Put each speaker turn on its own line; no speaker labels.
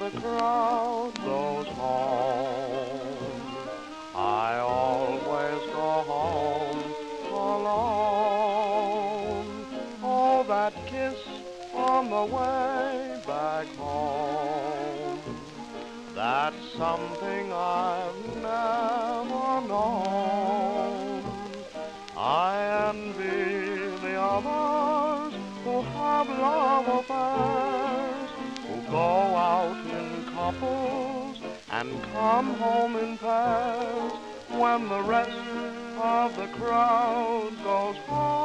the crowd goes home. I always go home alone. Oh, that kiss on the way back home, that's something I've never known. I envy the others who have love affairs, who go out in couples and come home in pairs when the rest of the crowd goes home.